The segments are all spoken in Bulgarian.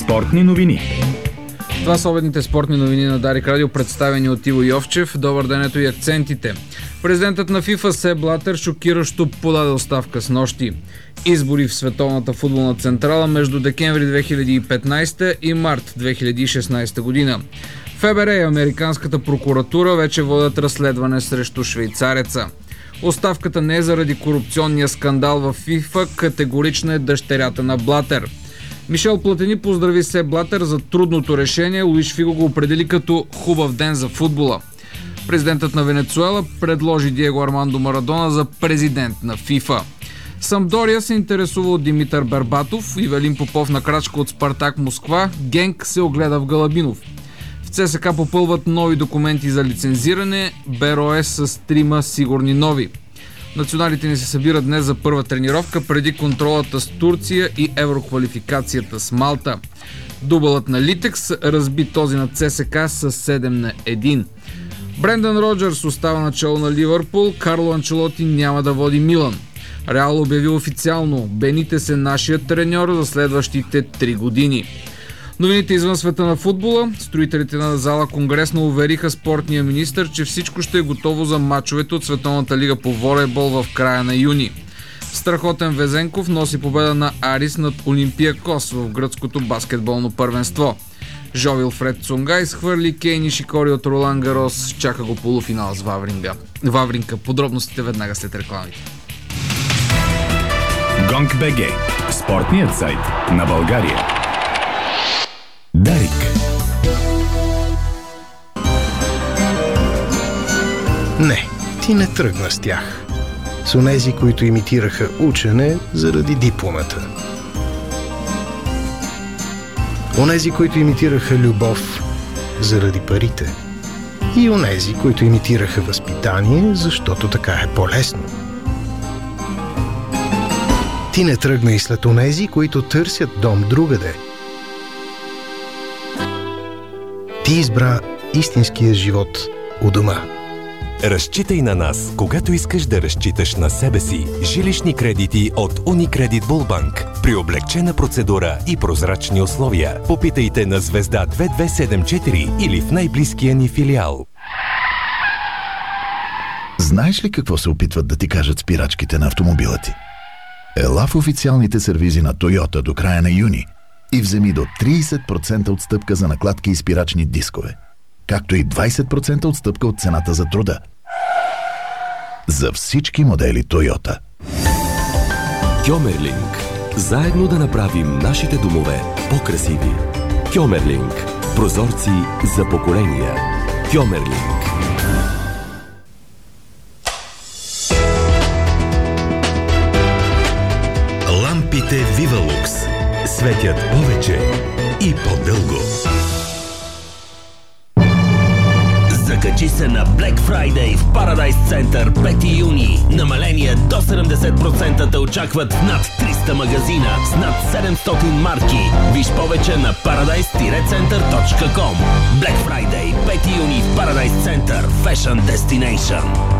Спортни новини. Това са обедните спортни новини на Дарик Радио, представени от Иво Йовчев. Добър ден, ето и акцентите. Президентът на FIFA Сеп Блатер шокиращо подаде оставка снощи. Избори в Световната футболна централа между декември 2015 и март 2016 година. ФБР и американската прокуратура вече водят разследване срещу швейцареца. Оставката не е заради корупционния скандал в FIFA, категорична е дъщерята на Блатер. Мишел Платини поздрави Сеп Блатер за трудното решение. Луиш Фиго го определи като хубав ден за футбола. Президентът на Венецуела предложи Диего Армандо Марадона за президент на FIFA. Самдория се интересува от Димитър Бербатов, Ивелин Попов на крачка от Спартак Москва, Генк се огледа в Галабинов. В ЦСКА попълват нови документи за лицензиране, БРОС с 3 сигурни нови. Националите ни се събират днес за първа тренировка преди контролата с Турция и евроквалификацията с Малта. Дублът на Литекс разби този на ЦСКА с 7-1. Брендан Роджерс остава начало на Ливърпул, Карло Анчелоти няма да води Милан. Реал обяви официално: Бенитес е нашият треньор за следващите 3 години. Новините извън света на футбола. Строителите на зала Конгресно увериха спортния министър, че всичко ще е готово за мачовете от Световната лига по волейбол в края на юни. Страхотен Везенков носи победа на Арис над Олимпиакос в гръцкото баскетболно първенство. Жо Вилфред Цунга изхвърли Кейн Шикори от Ролан Гарос. Чака го полуфинал с Вавринка. Подробностите веднага след рекламите. Гонг.бг. Спортният сайт на България. Дарик. Не, ти не тръгна с тях. С онези, които имитираха учене заради дипломата. Онези, които имитираха любов заради парите. И онези, които имитираха възпитание, защото така е по-лесно. Ти не тръгна и след онези, които търсят дом другаде. Ти избра истинския живот у дома. Разчитай на нас, когато искаш да разчиташ на себе си. Жилищни кредити от Unicredit Bullbank. При облегчена процедура и прозрачни условия. Попитайте на звезда 2274 или в най-близкия ни филиал. Знаеш ли какво се опитват да ти кажат спирачките на автомобила ти? Ела в официалните сервизи на Toyota до края на юни и вземи до 30% отстъпка за накладки и спирачни дискове, както и 20% отстъпка от цената за труда. За всички модели Toyota. Кьомерлинг. Заедно да направим нашите домове по-красиви. Кьомерлинг. Прозорци за поколения. Кьомерлинг. Лампите Вивалукс светят повече и по-дълго. Закачи се на Black Friday в Paradise Center 5 юни. Намаление до 70% те очакват в над 300 магазина с над 700 марки. Виж повече на paradise-center.com. Black Friday 5 юни в Paradise Center Fashion Destination.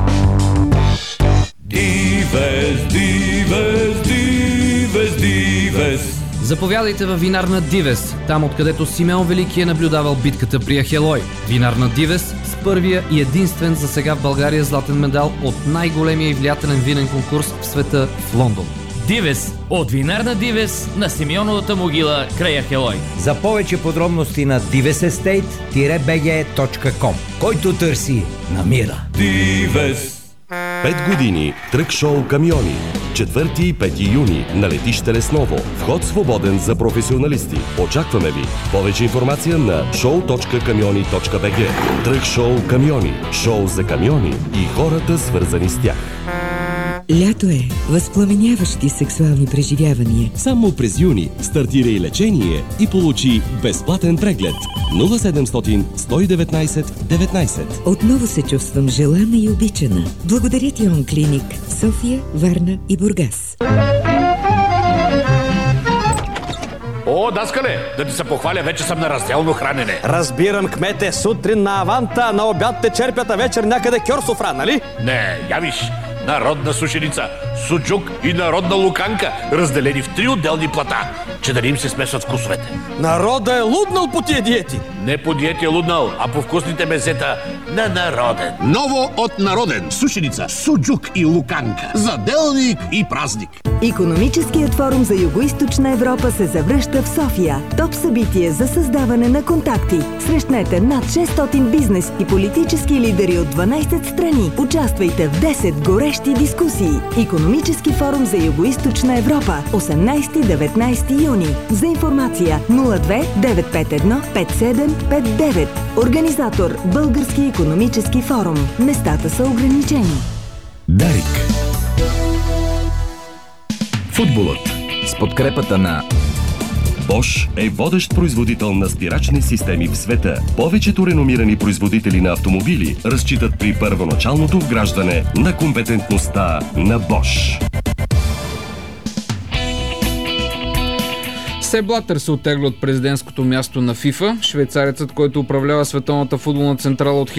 Дивес. Заповядайте във винарна Дивес, там откъдето Симеон Велики е наблюдавал битката при Ахелой. Винарна Дивес с първия и единствен за сега в България златен медал от най-големия и влиятелен винен конкурс в света в Лондон. Дивес от винарна Дивес на Симеоновата могила край Ахелой. За повече подробности на divesestate-bg.com. Който търси, намира. Дивес. 5 години трък-шоу камиони. 4 и 5 юни на летище Лесново. Вход свободен за професионалисти. Очакваме ви. Повече информация на show.kamioni.bg. Трък-шоу камиони. Шоу за камиони и хората, свързани с тях. Лято е. Възпламеняващи сексуални преживявания. Само през юни стартира и лечение и получи безплатен преглед. 0700 119 19. Отново се чувствам желана и обичана. Благодаря ти, Онклиник. София, Варна и Бургас. О, Даскале, да ти се похваля, вече съм на разделно хранене. Разбирам, кмете, сутрин на Аванта, на обяд те черпят, а вечер някъде Кьорсофра, нали? Не, я виж, народна сушеница, суджук и народна луканка, разделени в 3 отделни плата, че да не им се смесват вкусовете. Народа е луднал по тия диети. Не по диети е луднал, а по вкусните мезета на Народен. Ново от Народен. Сушеница, суджук и луканка. За делник и празник. Икономическият форум за Югоизточна Европа се завръща в София. Топ събитие за създаване на контакти. Срещнете над 600 бизнес и политически лидери от 12 страни. Участвайте в 10 горещи дискусии. Икономически форум за Югоизточна Европа. 18-19 юни. За информация 02 951 5759. Организатор Български икономически форум. Местата са ограничени. Дарик. Футболът с подкрепата на Bosch е водещ производител на спирачни системи в света. Повечето реномирани производители на автомобили разчитат при първоначалното вграждане на компетентността на Bosch. Сеп Блатер се оттегля от президентското място на ФИФА. Швейцарецът, който управлява Световната футболна централа от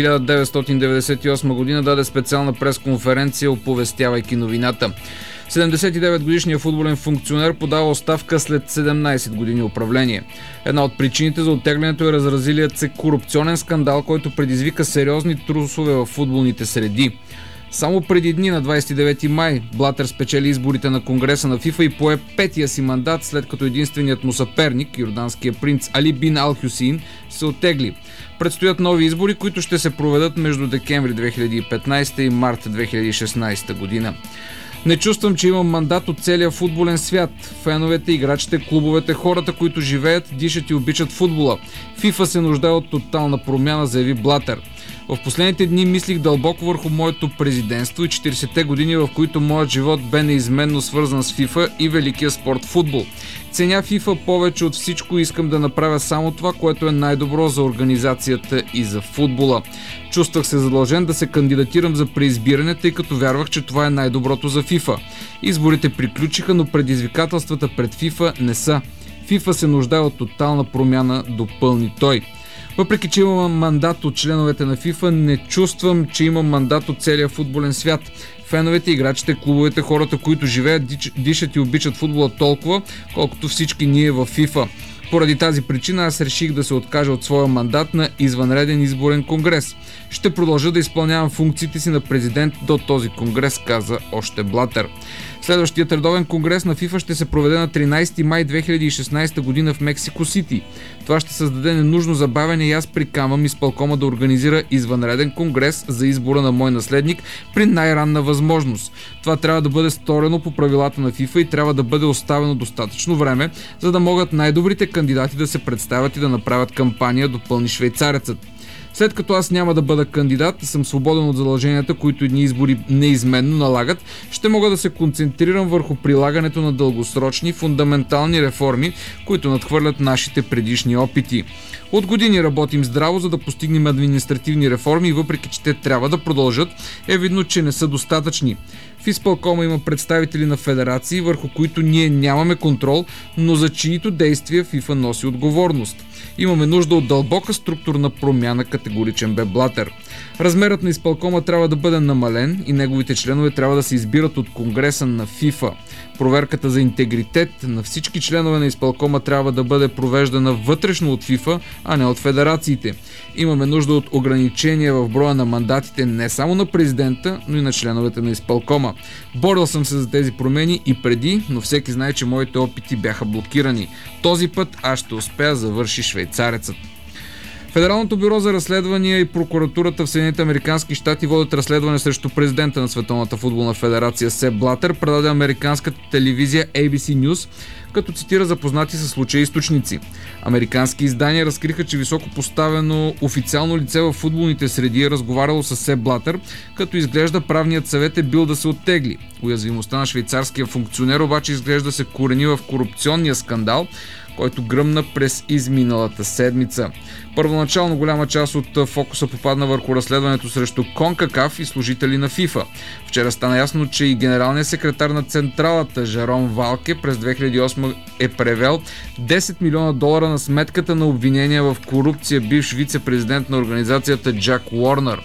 1998 година, даде специална пресконференция, оповестявайки новината. 79-годишният футболен функционер подава оставка след 17 години управление. Една от причините за оттеглянето е разразилият се корупционен скандал, който предизвика сериозни трусове в футболните среди. Само преди дни, на 29 май, Блатер спечели изборите на Конгреса на ФИФА и пое 5-тия си мандат, след като единственият му съперник, йорданския принц Али бин Ал Хюсейн, се оттегли. Предстоят нови избори, които ще се проведат между декември 2015 и март 2016 година. Не чувствам, че имам мандат от целия футболен свят. Феновете, играчите, клубовете, хората, които живеят, дишат и обичат футбола. ФИФА се нуждае от тотална промяна, заяви Блатер. В последните дни мислих дълбоко върху моето президентство и 40-те години, в които моят живот бе неизменно свързан с ФИФА и великия спорт футбол. Ценя ФИФА повече от всичко и искам да направя само това, което е най-добро за организацията и за футбола. Чувствах се задължен да се кандидатирам за преизбиране, тъй като вярвах, че това е най-доброто за ФИФА. Изборите приключиха, но предизвикателствата пред ФИФА не са. ФИФА се нуждае от тотална промяна, допълни той. Въпреки че имам мандат от членовете на ФИФА, не чувствам, че имам мандат от целия футболен свят. Феновете, играчите, клубовете, хората, които живеят, дишат и обичат футбола толкова, колкото всички ние в ФИФА. Поради тази причина аз реших да се откажа от своя мандат на извънреден изборен конгрес. Ще продължа да изпълнявам функциите си на президент до този конгрес, каза още Блатер. Следващият редовен конгрес на ФИФА ще се проведе на 13 май 2016 година в Мексико Сити. Това ще създаде ненужно забавяне и аз приканвам изпълкома да организира извънреден конгрес за избора на мой наследник при най-ранна възможност. Това трябва да бъде сторено по правилата на ФИФА и трябва да бъде оставено достатъчно време, за да могат най-добрите кандидати да се представят и да направят кампания, допълни швейцарецът. След като аз няма да бъда кандидат и съм свободен от задълженията, които едни избори неизменно налагат, ще мога да се концентрирам върху прилагането на дългосрочни, фундаментални реформи, които надхвърлят нашите предишни опити. От години работим здраво, за да постигнем административни реформи и въпреки че те трябва да продължат, е видно, че не са достатъчни. В изпълкома има представители на федерации, върху които ние нямаме контрол, но за чието действия ФИФА носи отговорност. Имаме нужда от дълбока структурна промяна, категоричен бе Блатер. Размерът на изпълкома трябва да бъде намален и неговите членове трябва да се избират от Конгреса на ФИФА. Проверката за интегритет на всички членове на изпълкома трябва да бъде провеждана вътрешно от ФИФА, а не от федерациите. Имаме нужда от ограничения в броя на мандатите не само на президента, но и на членовете на изпълкома. Борил съм се за тези промени и преди, но всеки знае, че моите опити бяха блокирани. Този път аз ще успея, завърши швейцарецът. Федералното бюро за разследвания и прокуратурата в Съединените американски щати водят разследване срещу президента на Световната футболна федерация Сеп Блатер, предаде американската телевизия ABC News, като цитира запознати със случая източници. Американски издания разкриха, че високо поставено официално лице в футболните среди е разговаряло с Сеп Блатер, като изглежда правният съвет е бил да се оттегли. Уязвимостта на швейцарския функционер обаче изглежда се корени в корупционния скандал, който гръмна през изминалата седмица. Първоначално голяма част от фокуса попадна върху разследването срещу CONCACAF и служители на ФИФА. Вчера стана ясно, че и генералният секретар на централата Жером Валке през 2008 е превел $10 милиона на сметката на обвинения в корупция бивш вице-президент на организацията Джак Уорнер.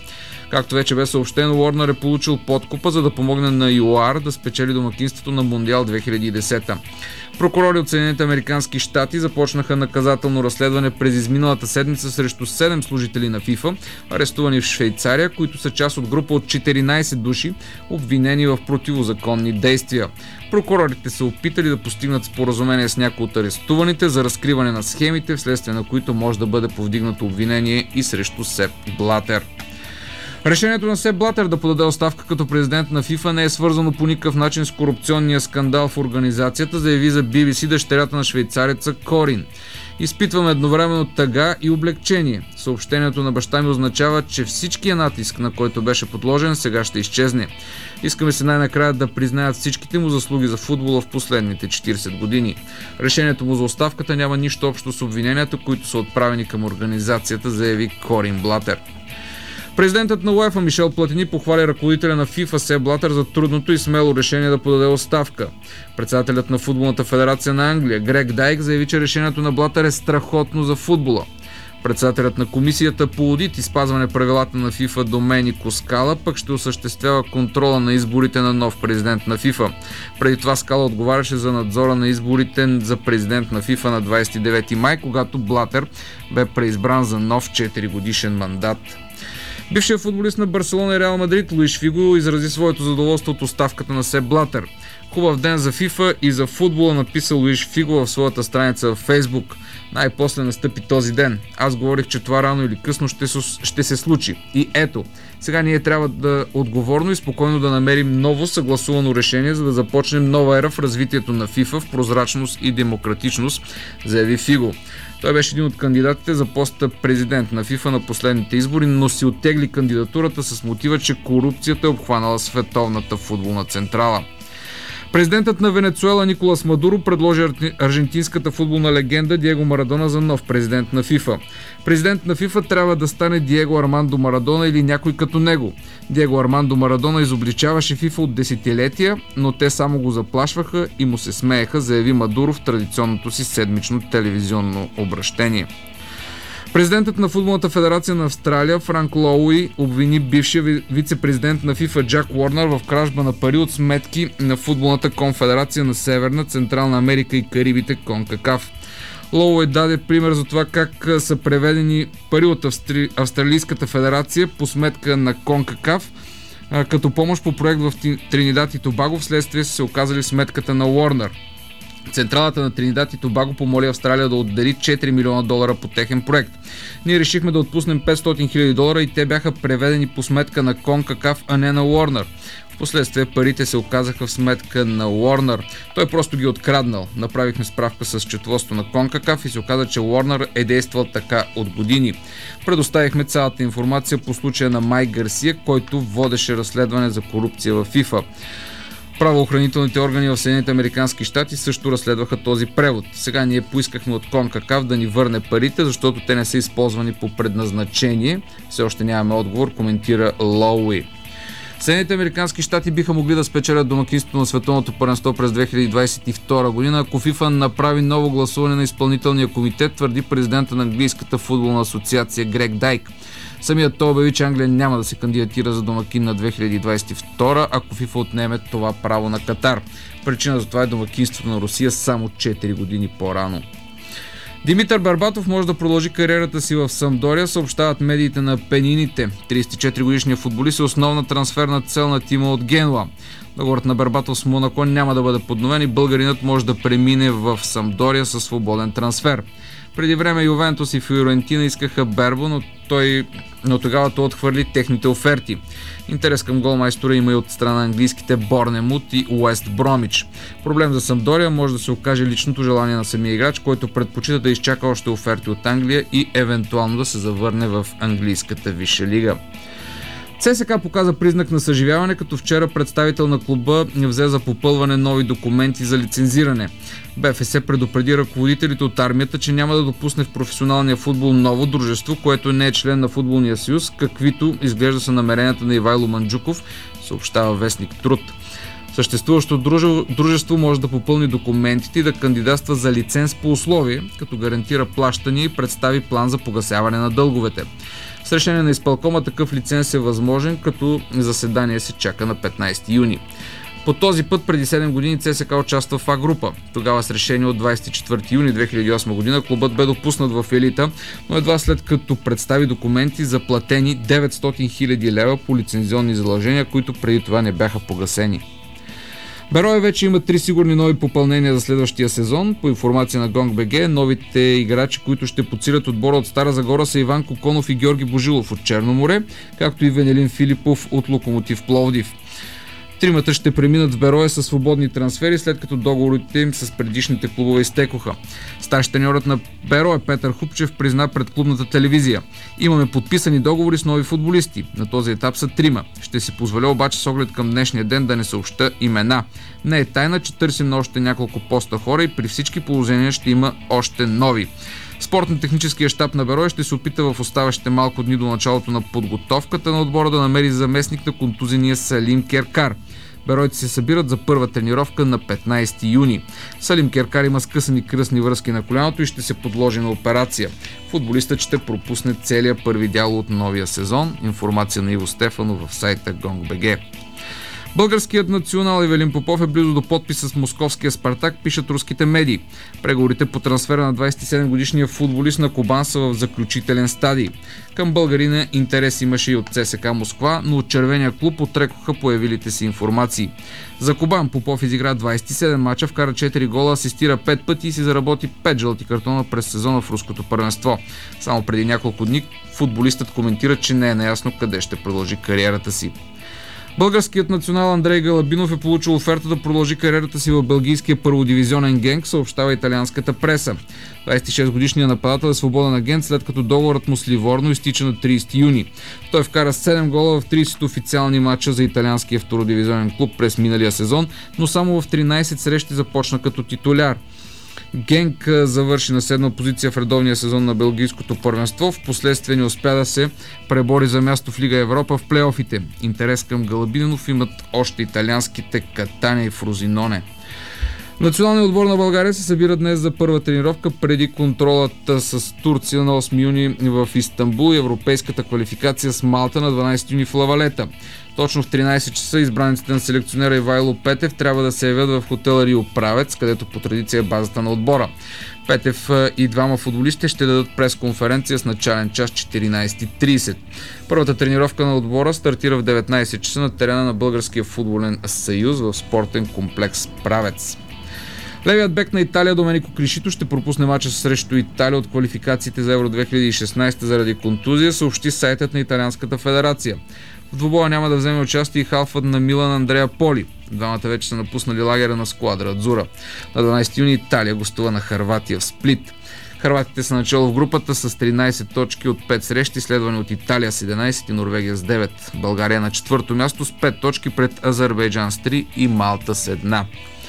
Както вече бе съобщено, Уорнър е получил подкупа, за да помогне на ЮАР да спечели домакинството на Мондиал 2010. Прокурори от Съединените американски щати започнаха наказателно разследване през изминалата седмица срещу 7 служители на ФИФА, арестувани в Швейцария, които са част от група от 14 души, обвинени в противозаконни действия. Прокурорите са опитали да постигнат споразумение с някои от арестуваните за разкриване на схемите, вследствие на които може да бъде повдигнато обвинение и срещу Сеп Блатер. Решението на Сеп Блатер да подаде оставка като президент на ФИФА не е свързано по никакъв начин с корупционния скандал в организацията, заяви за BBC дъщерята на швейцареца Корин. Изпитваме едновременно тъга и облегчение. Съобщението на баща ми означава, че всичкият натиск, на който беше подложен, сега ще изчезне. Искаме се най-накрая да признаят всичките му заслуги за футбола в последните 40 години. Решението му за оставката няма нищо общо с обвиненията, които са отправени към организацията, заяви Корин Блатер. Президентът на УЕФА Мишел Платини похвали ръководителя на ФИФА Сеп Блатер за трудното и смело решение да подаде оставка. Председателят на футболната федерация на Англия Грег Дайк заяви, че решението на Блатер е страхотно за футбола. Председателят на комисията по одит и спазване правилата на ФИФА Доменико Скала пък ще осъществява контрола на изборите на нов президент на ФИФА. Преди това Скала отговаряше за надзора на изборите за президент на ФИФА на 29 май, когато Блатер бе преизбран за нов 4-годишен мандат. Бившият футболист на Барселона и Реал Мадрид Луиш Фиго изрази своето задоволство от оставката на Сеп Блатер. Хубав ден за ФИФА и за футбола, написал Луиш Фиго в своята страница в Фейсбук. Най-после настъпи този ден. Аз говорих, че това рано или късно ще се случи. И ето, сега ние трябва да отговорно и спокойно да намерим ново съгласувано решение, за да започнем нова ера в развитието на ФИФА в прозрачност и демократичност, заяви Фиго. Той беше един от кандидатите за поста президент на ФИФА на последните избори, но си оттегли кандидатурата с мотива, че корупцията е обхванала световната футболна централа. Президентът на Венецуела Николас Мадуро предложи аржентинската футболна легенда Диего Марадона за нов президент на ФИФА. Президент на ФИФА трябва да стане Диего Армандо Марадона или някой като него. Диего Армандо Марадона изобличаваше ФИФА от десетилетия, но те само го заплашваха и му се смееха, заяви Мадуро в традиционното си седмично телевизионно обращение. Президентът на футболната федерация на Австралия Франк Лоуи обвини бившия вице-президент на ФИФА Джак Уорнър в кражба на пари от сметки на футболната конфедерация на Северна, Централна Америка и Карибите КОНКАКАФ. Лоуи даде пример за това как са преведени пари от Австралийската федерация по сметка на КОНКАКАФ като помощ по проект в Тринидад и Тобаго, вследствие са се оказали в сметката на Уорнър. Централата на Тринидад и Тобаго помоли Австралия да отдели $4 милиона по техен проект. Ние решихме да отпуснем $500,000 и те бяха преведени по сметка на КОНКАКАФ, а не на Уорнър. Впоследствие парите се оказаха в сметка на Уорнър. Той просто ги откраднал. Направихме справка с счетоводството на КОНКАКАФ и се оказа, че Уорнър е действал така от години. Предоставихме цялата информация по случая на Майк Гарсия, който водеше разследване за корупция в ФИФА. Правоохранителните органи в Съединените американски щати също разследваха този превод. Сега ние поискахме от КОНКАКАФ да ни върне парите, защото те не са използвани по предназначение. Все още нямаме отговор, коментира Лоуи. Съединените американски щати биха могли да спечелят домакинството на световното първенство през 2022 година, ако ФИФА направи ново гласуване на изпълнителния комитет, твърди президента на английската футболна асоциация Грег Дайк. Самият той обяви, че Англия няма да се кандидатира за домакин на 2022, ако ФИФА отнеме това право на Катар. Причина за това е домакинството на Русия само 4 години по-рано. Димитър Бербатов може да продължи кариерата си в Самдория, съобщават медиите на Пенините. 34-годишният футболист е основна трансферна цел на тима от Генуа. Договорът на Бербатов с Монако няма да бъде подновен и българинът може да премине в Самдория със свободен трансфер. Преди време Ювентус и Фиорентина искаха Бербо, но тогава той отхвърли техните оферти. Интерес към голмайстора има и от страна на английските Борнемут и Уест Бромич. Проблем за Самдория може да се окаже личното желание на самия играч, който предпочита да изчака още оферти от Англия и евентуално да се завърне в английската висша лига. ЦСКА показа признак на съживяване, като вчера представител на клуба взе за попълване нови документи за лицензиране. БФС предупреди ръководителите от армията, че няма да допусне в професионалния футбол ново дружество, което не е член на футболния съюз, каквито изглежда са намеренията на Ивайло Манджуков, съобщава вестник Труд. Съществуващото дружество може да попълни документите и да кандидатства за лиценз по условие, като гарантира плащания и представи план за погасяване на дълговете. С решение на изпълкома такъв лиценз е възможен, като заседание се чака на 15 юни. По този път преди 7 години ЦСКА участва в А група. Тогава с решение от 24 юни 2008 година клубът бе допуснат в елита, но едва след като представи документи за платени 900 000 лева по лицензионни задължения, които преди това не бяха погасени. Берое вече има 3 сигурни нови попълнения за следващия сезон. По информация на Gong.bg, новите играчи, които ще подсилят отбора от Стара Загора, са Иван Коконов и Георги Божилов от Черно море, както и Венелин Филипов от Локомотив Пловдив. Тримата ще преминат в Берое със свободни трансфери, след като договорите им с предишните клубове изтекоха. Старш треньорът на Берое Петър Хупчев призна пред клубната телевизия: "Имаме подписани договори с нови футболисти. На този етап са 3. Ще си позволя обаче с оглед към днешния ден да не съобща имена. Не е тайна, че търсим на още няколко поста хора и при всички положения ще има още нови." Спортно-техническия щаб на Берое ще се опита в оставащите малко дни до началото на подготовката на отбора да намери заместник на контузения Салим Керкар. Беройци се събират за първа тренировка на 15 юни. Салим Керкар има скъсани кръстни връзки на коляното и ще се подложи на операция. Футболистът ще пропусне целия първи дял от новия сезон. Информация на Иво Стефанов в сайта Gong.bg. Българският национал Ивелин Попов е близо до подписа с московския Спартак, пишат руските медии. Преговорите по трансфера на 27-годишния футболист на Кубан са в заключителен стадий. Към българина интерес имаше и от ЦСКА Москва, но от червения клуб отрекоха появилите си информации. За Кубан Попов изигра 27 мача, вкара 4 гола, асистира 5 пъти и си заработи 5 жълти картона през сезона в руското първенство. Само преди няколко дни футболистът коментира, че не е наясно къде ще продължи кариерата си. Българският национал Андрей Галабинов е получил оферта да продължи кариерата си в белгийския първодивизионен Генк, съобщава италианската преса. 26-годишният нападател е свободен агент, след като договорът му с Ливорно изтича на 30 юни. Той вкара 7 гола в 30 официални матча за италианския втородивизионен клуб през миналия сезон, но само в 13 срещи започна като титуляр. Генк завърши на 7 позиция в редовния сезон на белгийското първенство, впоследствие не успя да се пребори за място в Лига Европа в плейофите. Интерес към Галабинов имат още италианските Катания и Фрозиноне. Националният отбор на България се събира днес за първа тренировка преди контролата с Турция на 8 юни в Истанбул и европейската квалификация с Малта на 12 юни в Лавалета. Точно в 13 часа избраниците на селекционера Ивайло Петев трябва да се явят в хотела Рио Правец, където по традиция е базата на отбора. Петев и двама футболисти ще дадат пресконференция с начален час 14:30. Първата тренировка на отбора стартира в 19 часа на терена на Българския футболен съюз в спортен комплекс Правец. Левият бек на Италия Доменико Кришито ще пропусне мача срещу Италия от квалификациите за Евро 2016 заради контузия, съобщи сайтът на Италианската федерация. В двубоя няма да вземе участие и халфът на Милан Андреа Поли. Двамата вече са напуснали лагера на Сквадра Адзура. На 12 юни Италия гостува на Хърватия в Сплит. Хърватите са начало в групата с 13 точки от 5 срещи, следвани от Италия с 11 и Норвегия с 9. България на 4-то място с 5 точки пред Азербайджан с 3 и Малта с 1.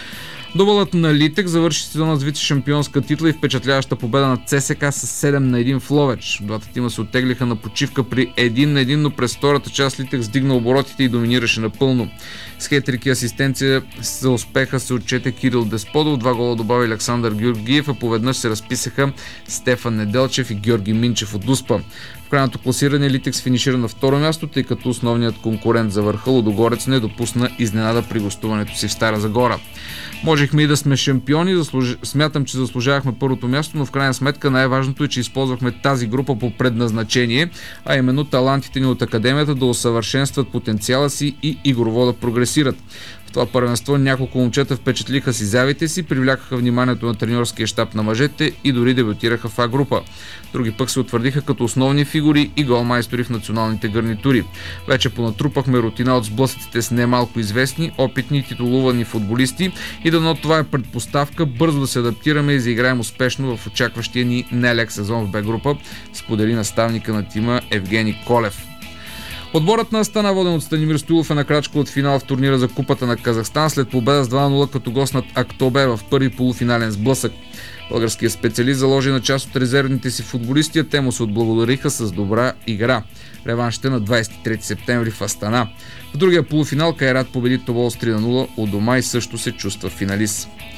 Дублът на Литек завърши сезона с вице-шампионска титла и впечатляваща победа на ЦСКА с 7-1 в Ловеч. Двата тима се оттеглиха на почивка при 1-1, но през втората част Литек сдигна оборотите и доминираше напълно. С хетрик и асистенция за успеха се отчете Кирил Десподов, 2 гола добави Александър Георгиев, а поведнъж се разписаха Стефан Неделчев и Георги Минчев от Успа. В крайното класиране Литекс финишира на второ място, тъй като основният конкурент за върха Лудогорец не допусна изненада при гостуването си в Стара Загора. Можехме и да сме шампиони, смятам, че заслужавахме първото място, но в крайна сметка най-важното е, че използвахме тази група по предназначение, а именно талантите ни от академията да усъвършенстват потенциала си и игрово да прогресират. В това първенство няколко момчета впечатлиха с изявите си, привлякаха вниманието на треньорския щаб на мъжете и дори дебютираха в А-група. Други пък се утвърдиха като основни фигури и голмайстори в националните гарнитури. Вече понатрупахме рутина от сблъсъците с немалко известни, опитни и титулувани футболисти и дано това е предпоставка бързо да се адаптираме и заиграем успешно в очакващия ни нелек сезон в Б-група, сподели наставника на тима Евгений Колев. Отборът на Астана, воден от Станимир Стоилов, е на крачка от финал в турнира за Купата на Казахстан след победа с 2-0 като гост над Актобер в първи полуфинален сблъсък. Българският специалист заложи на част от резервните си футболисти, а те му се отблагодариха с добра игра. Реванш ще на 23 септември в Астана. В другия полуфинал Кайрат победи Тобол с 3-0 у дома и също се чувства финалист.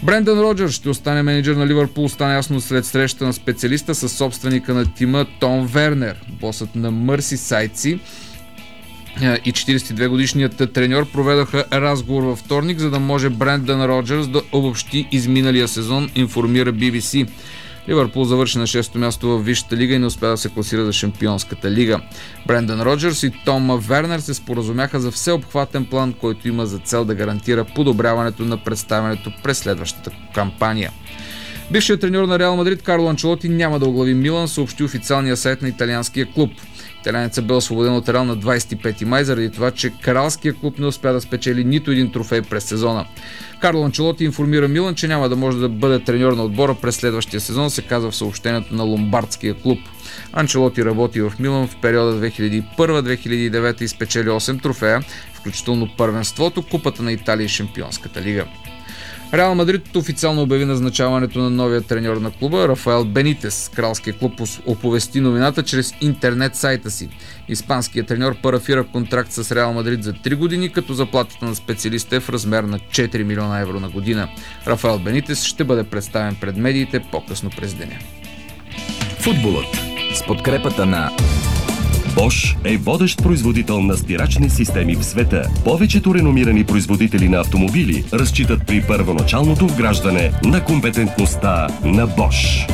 Брендан Роджърс ще остане мениджър на Ливърпул, стана ясно след среща на специалиста с собственика на тима Том Вернер. Босът на Мърсисайдци и 42-годишният треньор проведоха разговор във вторник, за да може Брендан Роджърс да обобщи изминалия сезон, информира BBC. Ливърпул завърши на 6-то място в Висшата лига и не успя да се класира за Шампионската лига. Брендан Роджърс и Том Вернер се споразумяха за всеобхватен план, който има за цел да гарантира подобряването на представянето през следващата кампания. Бившият треньор на Реал Мадрид Карло Анчелоти няма да оглави Милан, съобщи официалния сайт на италианския клуб. Италианецът бе освободен от Реал на 25 май заради това, че кралския клуб не успя да спечели нито един трофей през сезона. Карло Анчелоти информира Милан, че няма да може да бъде треньор на отбора през следващия сезон, се казва в съобщението на ломбардския клуб. Анчелоти работи в Милан в периода 2001-2009 и спечели 8 трофея, включително първенството, Купата на Италия и Шампионската лига. Реал Мадрид официално обяви назначаването на новия треньор на клуба Рафаел Бенитес. Кралският клуб оповести новината чрез интернет сайта си. Испанският треньор парафира контракт с Реал Мадрид за 3 години, като заплатата на специалиста е в размер на 4 милиона евро на година. Рафаел Бенитес ще бъде представен пред медиите по-късно през деня. Футболът с подкрепата на Bosch е водещ производител на стирачни системи в света. Повечето реномирани производители на автомобили разчитат при първоначалното вграждане на компетентността на Bosch.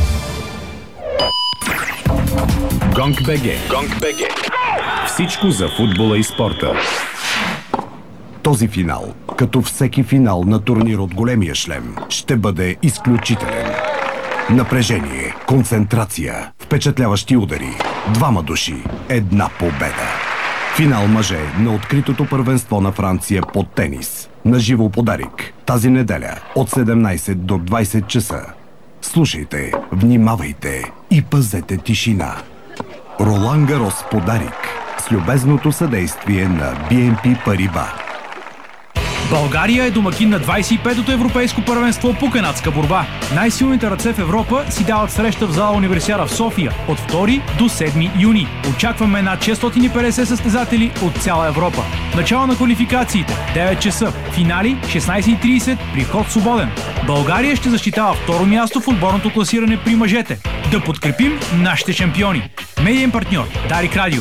Гонг.бг. Всичко за футбола и спорта. Този финал, като всеки финал на турнир от големия шлем, ще бъде изключителен. Напрежение, концентрация, впечатляващи удари, двама души, една победа. Финал мъже на откритото първенство на Франция по тенис. На живо подарик тази неделя от 17 до 20 часа. Слушайте, внимавайте и пазете тишина. Ролан Гарос подарик с любезното съдействие на BNP Paribas. България е домакин на 25-то европейско първенство по канадска борба. Най-силните ръце в Европа си дават среща в зала Универсиада в София от 2 до 7 юни. Очакваме над 650 състезатели от цяла Европа. Начало на квалификациите 9 часа. Финали 16:30 при вход свободен. България ще защитава второ място в отборното класиране при мъжете. Да подкрепим нашите шампиони. Медиен партньор Дарик Радио.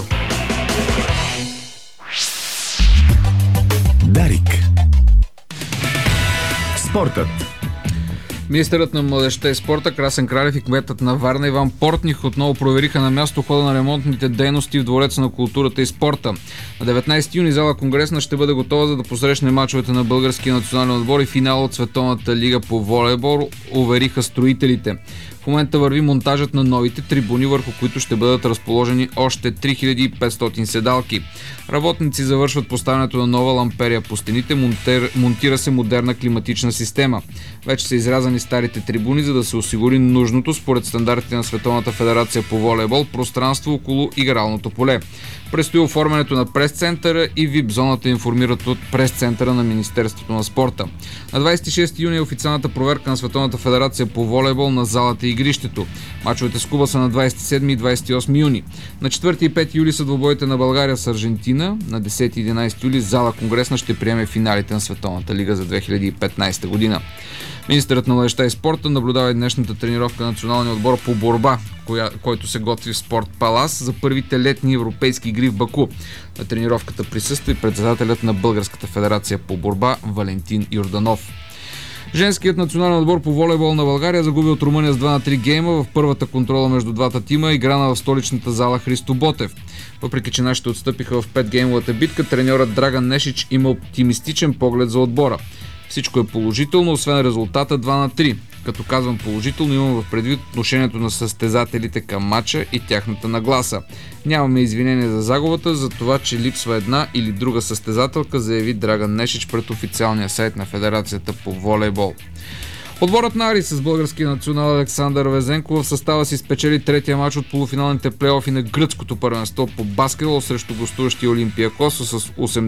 Дарик. Спортът. Министърът на младежта и спорта Красен Кралев и кметът на Варна Иван Портних отново провериха на място хода на ремонтните дейности в Двореца на културата и спорта. На 19 юни зала Конгресна ще бъде готова, за да посрещне мачовете на българския национален отбор и финал от Световната лига по волейбол, увериха строителите. В момента върви монтажът на новите трибуни, върху които ще бъдат разположени още 3500 седалки. Работници завършват поставянето на нова ламперия по стените, монтира се модерна климатична система. Вече са изрязани старите трибуни, за да се осигури нужното според стандартите на Световната федерация по волейбол пространство около игралното поле. Предстои оформянето на прес-центъра и VIP-зоната, информират от прес-центъра на Министерството на спорта. На 26 юни е официалната проверка на Световната федерация по волейбол на залата и игрището. Мачовете с Куба са на 27 и 28 юни. На 4 и 5 юли са двубоите на България с Аржентина. На 10 и 11 юли зала Конгресна ще приеме финалите на Световната лига за 2015 година. Министърът на младежта и спорта наблюдава и днешната тренировка на националния отбор по борба, който се готви в Спорт Палас за първите летни европейски игри в Баку. На тренировката присъства и председателят на Българската федерация по борба Валентин Йорданов. Женският национален отбор по волейбол на България загуби от Румъния с 2-3 гейма в първата контрола между двата тима, играна в столичната зала Христо Ботев. Въпреки че нашите отстъпиха в 5-геймовата битка, треньорът Драган Нешич има оптимистичен поглед за отбора. Всичко е положително, освен резултата 2-3. Като казвам положително, имам в предвид отношението на състезателите към матча и тяхната нагласа. Нямаме извинение за загубата, за това, че липсва една или друга състезателка, заяви Драган Нешич пред официалния сайт на Федерацията по волейбол. Отборът на Арис с българския национал Александър Везенко в състава си спечели третия мач от полуфиналните плейофи на гръцкото първенство по баскетбол срещу гостуващия Олимпиакос с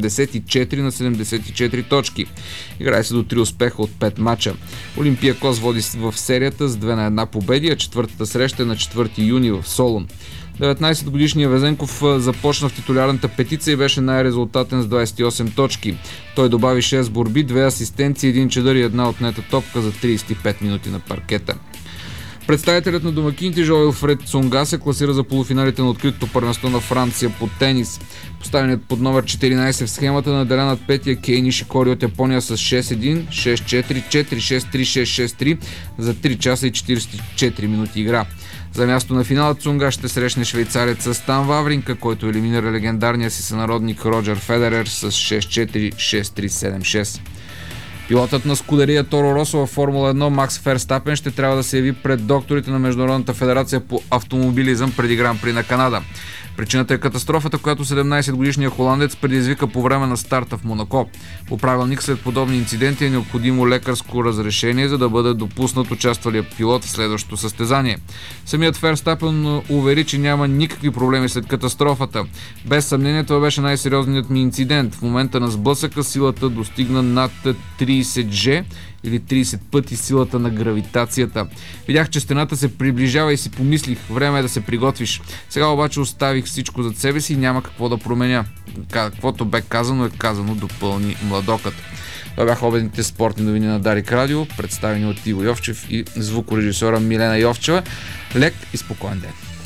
84 на 74 точки. Играе се до 3 успеха от 5 мача. Олимпиакос води в серията с 2-1 победи, а четвъртата среща е на 4 юни в Солун. 19-годишният Везенков започна в титулярната петица и беше най-резултатен с 28 точки. Той добави 6 борби, 2 асистенции, 1 чадър и една отнета топка за 35 минути на паркета. Представителят на домакините Жо-Вилфред Цонга се класира за полуфиналите на откритото първенство на Франция по тенис. Поставеният под номер 14 в схемата наделя над петия Кей Нишикори от Япония с 6-1, 6-4, 4-6-3, 6-6-3 за 3 часа и 44 минути игра. За място на финала Цунга ще срещне швейцареца Стан Вавринка, който елиминира легендарния си сънародник Роджер Федерер с 6-4, 6-3, 7-6. Пилотът на скудерия Торо Росо във Формула 1 Макс Ферстапен ще трябва да се яви пред докторите на Международната федерация по автомобилизъм преди Гран-при на Канада. Причината е катастрофата, която 17-годишният холандец предизвика по време на старта в Монако. По правилник след подобни инциденти е необходимо лекарско разрешение, за да бъде допуснат участвалия пилот в следващото състезание. Самият Ферстапен увери, че няма никакви проблеми след катастрофата. Без съмнение това беше най-сериозният ми инцидент. В момента на сблъсъка силата достигна над 30G или 30 пъти силата на гравитацията. Видях, че стената се приближава и си помислих, време е да се приготвиш. Сега обаче оставих всичко зад себе си и няма какво да променя. Каквото бе казано е казано, допълни младокът. Това бяха обедните спортни новини на Дарик Радио, представени от Иво Йовчев и звукорежисьора Милена Йовчева. Лек и спокоен ден!